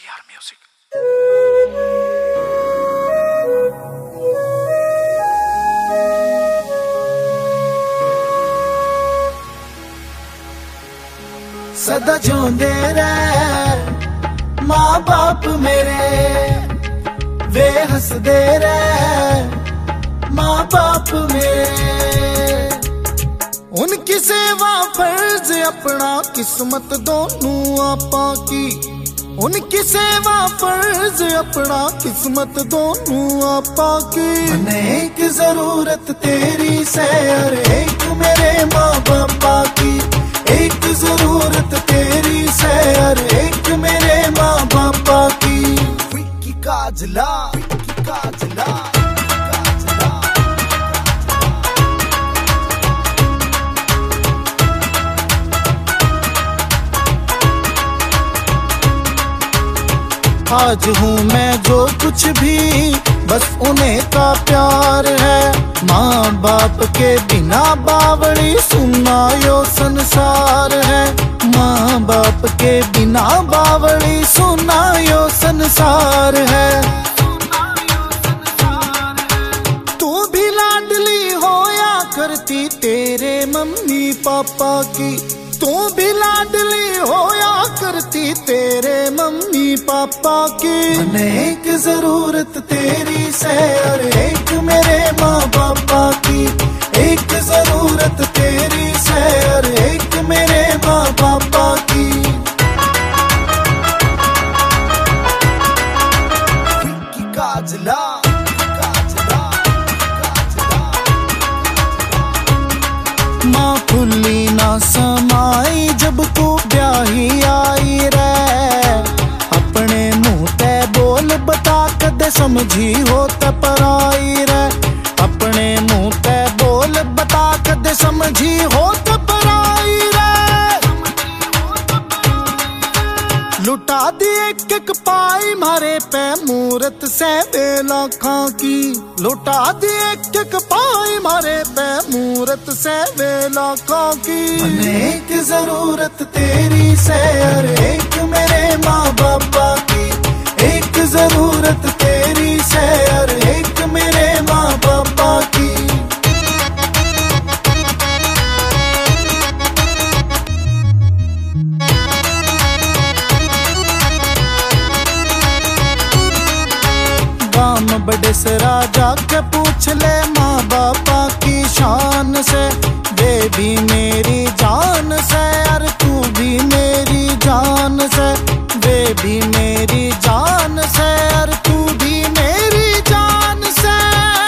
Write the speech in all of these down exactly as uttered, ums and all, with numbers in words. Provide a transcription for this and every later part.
यार म्यूजिक। सदा जिउंदे रह मां बाप मेरे, वे हसदे रह मां बाप मेरे। उनकी सेवा फर्ज अपना, किस्मत दोनों आपा की। उनकी सेवा फर्ज अपना, किस्मत दोनों आपा की। अनेक जरूरत तेरी से हर एक मेरे माँ बापा की। एक जरूरत तेरी से हर एक मेरे माँ बापा की। विक्की काजला, विक्की काजला, काजला। आज हूँ मैं जो कुछ भी, बस उन्हें का प्यार है। माँ बाप के बिना बावड़ी सुना यो संसार है। माँ बाप के बिना बावड़ी सुना यो संसार है। तू भी लाडली होया करती तेरे मम्मी पापा की। तू भी लाडली होया करती तेरे मम्मी पापा की। अनेक जरूरत तेरी से हर एक मेरे माँ बापा की। एक जरूरत तेरी से हर एक मेरे माँ बापा की। विक्की काजला, काजला, काजला। माँ फुल्ली ना समाई जब तू ब्याही आई रे। अपने मुंह ते बोल बता कदे समझी हो ते पराई रे। अपने मुंह ते बोल बता कदे समझी हो ते पराई रे। लुटा दी एक एक पाई मारे पे मूरत से बेलाखा की। लुटा दी एक एक पाई मारे पे मूरत से बेलाखा की। अनेक जरूरत तेरी से हर एक मेरे माँ बापा की। एक जरूरत तेरी से हर एक मेरे माँ बापा की। गाम बड़े से राजा के पूछ ले माँ बापा की शान से। वे भी मेरी जान से और तू भी मेरी जान से। वे भी मेरी जान से और तू भी मेरी जान से।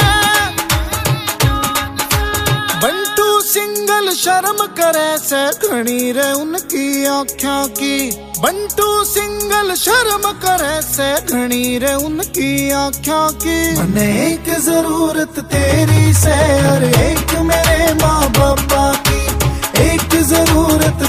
बंटू सिंगल शर्म करे से घनी रे उनकी आँखों की। बंटू सिंगल शर्म करे से घनी रे उनकी आँखों की। अनेक जरूरत तेरी से हर एक मेरे माँ बापा की। एक जरूरत